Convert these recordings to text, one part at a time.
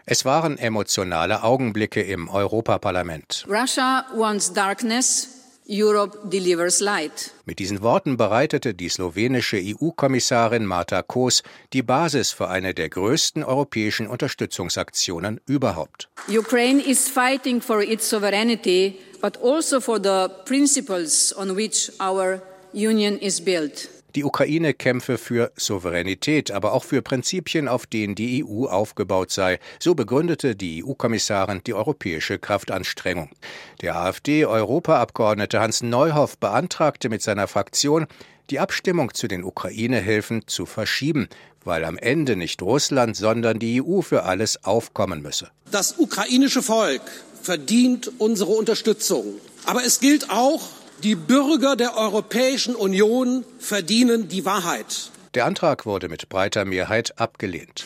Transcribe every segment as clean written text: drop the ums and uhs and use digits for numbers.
Es waren emotionale Augenblicke im Europaparlament. Russia wants darkness, Europe delivers light. Mit diesen Worten bereitete die slowenische EU-Kommissarin Marta Kos die Basis für eine der größten europäischen Unterstützungsaktionen überhaupt. Ukraine is fighting for its sovereignty, but also for the principles on which our union is built. Die Ukraine kämpfe für Souveränität, aber auch für Prinzipien, auf denen die EU aufgebaut sei. So begründete die EU-Kommissarin die europäische Kraftanstrengung. Der AfD-Europaabgeordnete Hans Neuhoff beantragte mit seiner Fraktion, die Abstimmung zu den Ukraine-Hilfen zu verschieben, weil am Ende nicht Russland, sondern die EU für alles aufkommen müsse. Das ukrainische Volk verdient unsere Unterstützung. Aber es gilt auch, die Bürger der Europäischen Union verdienen die Wahrheit. Der Antrag wurde mit breiter Mehrheit abgelehnt.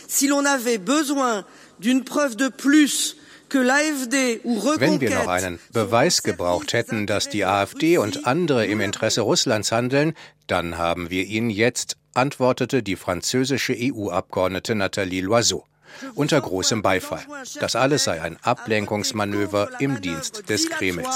Wenn wir noch einen Beweis gebraucht hätten, dass die AfD und andere im Interesse Russlands handeln, dann haben wir ihn jetzt, antwortete die französische EU-Abgeordnete Nathalie Loiseau. Unter großem Beifall. Das alles sei ein Ablenkungsmanöver im Dienst des Kremls.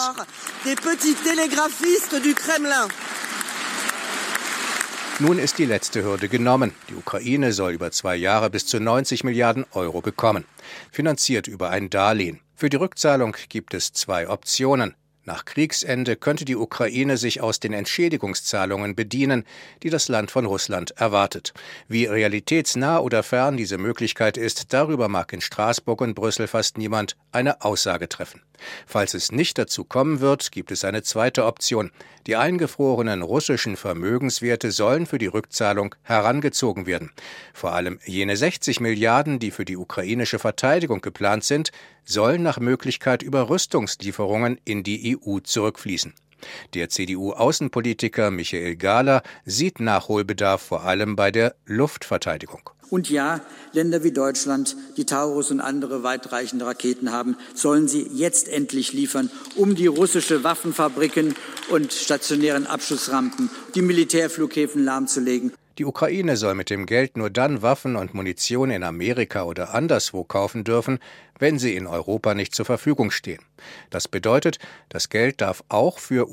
Nun ist die letzte Hürde genommen. Die Ukraine soll über 2 Jahre bis zu 90 Milliarden Euro bekommen. Finanziert über ein Darlehen. Für die Rückzahlung gibt es 2 Optionen. Nach Kriegsende könnte die Ukraine sich aus den Entschädigungszahlungen bedienen, die das Land von Russland erwartet. Wie realitätsnah oder fern diese Möglichkeit ist, darüber mag in Straßburg und Brüssel fast niemand eine Aussage treffen. Falls es nicht dazu kommen wird, gibt es eine zweite Option. Die eingefrorenen russischen Vermögenswerte sollen für die Rückzahlung herangezogen werden. Vor allem jene 60 Milliarden, die für die ukrainische Verteidigung geplant sind, sollen nach Möglichkeit über Rüstungslieferungen in die EU zurückfließen. Der CDU-Außenpolitiker Michael Gahler sieht Nachholbedarf vor allem bei der Luftverteidigung. Und ja, Länder wie Deutschland, die Taurus und andere weitreichende Raketen haben, sollen sie jetzt endlich liefern, um die russische Waffenfabriken und stationären Abschussrampen, die Militärflughäfen lahmzulegen. Die Ukraine soll mit dem Geld nur dann Waffen und Munition in Amerika oder anderswo kaufen dürfen, wenn sie in Europa nicht zur Verfügung stehen. Das bedeutet, das Geld darf auch für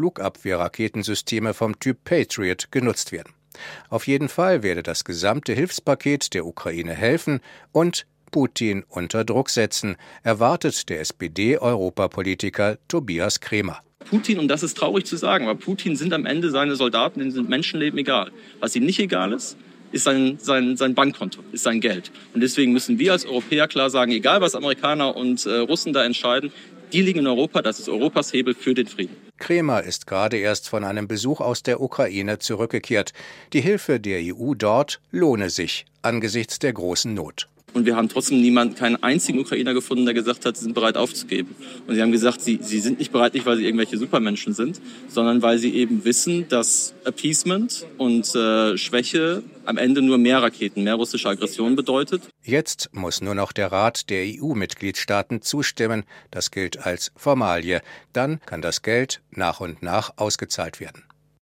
US-Flugabwehrraketensysteme vom Typ Patriot genutzt werden. Auf jeden Fall werde das gesamte Hilfspaket der Ukraine helfen und Putin unter Druck setzen, erwartet der SPD-Europapolitiker Tobias Kremer. Putin, und das ist traurig zu sagen, aber Putin sind am Ende seine Soldaten, denen sind Menschenleben egal. Was ihm nicht egal ist sein Bankkonto, ist sein Geld. Und deswegen müssen wir als Europäer klar sagen, egal was Amerikaner und Russen da entscheiden, die liegen in Europa, das ist Europas Hebel für den Frieden. Kremer ist gerade erst von einem Besuch aus der Ukraine zurückgekehrt. Die Hilfe der EU dort lohne sich angesichts der großen Not. Und wir haben trotzdem keinen einzigen Ukrainer gefunden, der gesagt hat, sie sind bereit aufzugeben. Und sie haben gesagt, sie sind nicht bereit, nicht weil sie irgendwelche Supermenschen sind, sondern weil sie eben wissen, dass Appeasement und Schwäche am Ende nur mehr Raketen, mehr russische Aggression bedeutet. Jetzt muss nur noch der Rat der EU-Mitgliedstaaten zustimmen. Das gilt als Formalie. Dann kann das Geld nach und nach ausgezahlt werden.